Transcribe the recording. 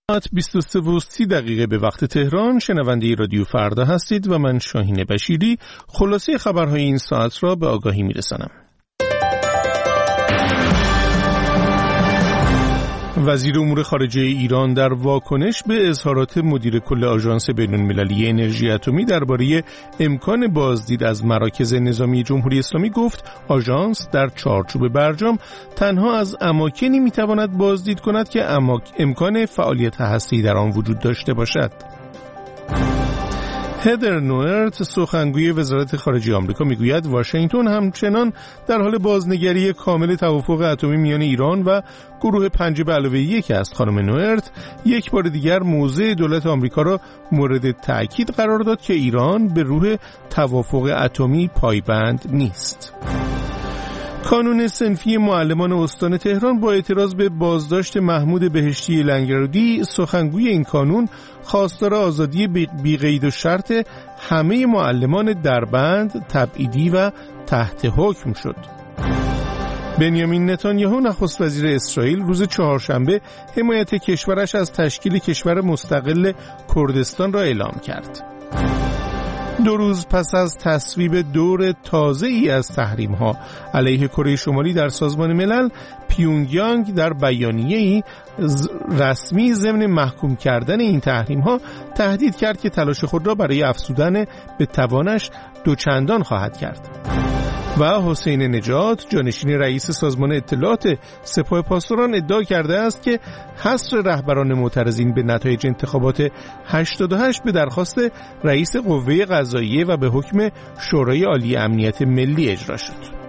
23:30 به وقت تهران. شنونده رادیو فردا هستید و من شاهین بشیری خلاصه خبرهای این ساعت را به آگاهی میرسانم. وزیر امور خارجه ایران در واکنش به اظهارات مدیر کل آژانس بین‌المللی انرژی اتمی درباره امکان بازدید از مراکز نظامی جمهوری اسلامی گفت آژانس در چارچوب برجام تنها از اماکنی میتواند بازدید کند که امکان فعالیت هسته‌ای در آن وجود داشته باشد. هدر نوئرت سخنگوی وزارت خارجه آمریکا میگوید واشنگتن همچنان در حال بازنگری کامل توافق اتمی میان ایران و گروه 5+1 است. خانم نوئرت یک بار دیگر موضع دولت آمریکا را مورد تأکید قرار داد که ایران به روح توافق اتمی پایبند نیست. کانون صنفی معلمان استان تهران با اعتراض به بازداشت محمود بهشتی لنگرودی، سخنگوی این کانون خواستار آزادی بی قید و شرط همه معلمان دربند، تبعیدی و تحت حکم شد. بنیامین نتانیاهو نخست وزیر اسرائیل روز چهارشنبه حمایت کشورش از تشکیل کشور مستقل کردستان را اعلام کرد. 2 روز پس از تصویب دور تازه‌ای از تحریم‌ها علیه کره شمالی در سازمان ملل، پیونگیانگ در بیانیه‌ای رسمی ضمن محکوم کردن این تحریم‌ها تهدید کرد که تلاش خود را برای افزودن به توانش دوچندان خواهد کرد. و حسین نجات جانشین رئیس سازمان اطلاعات سپاه پاسداران ادعا کرده است که حصر رهبران معترضین به نتایج انتخابات 88 به درخواست رئیس قوه قضاییه و به حکم شورای عالی امنیت ملی اجرا شد.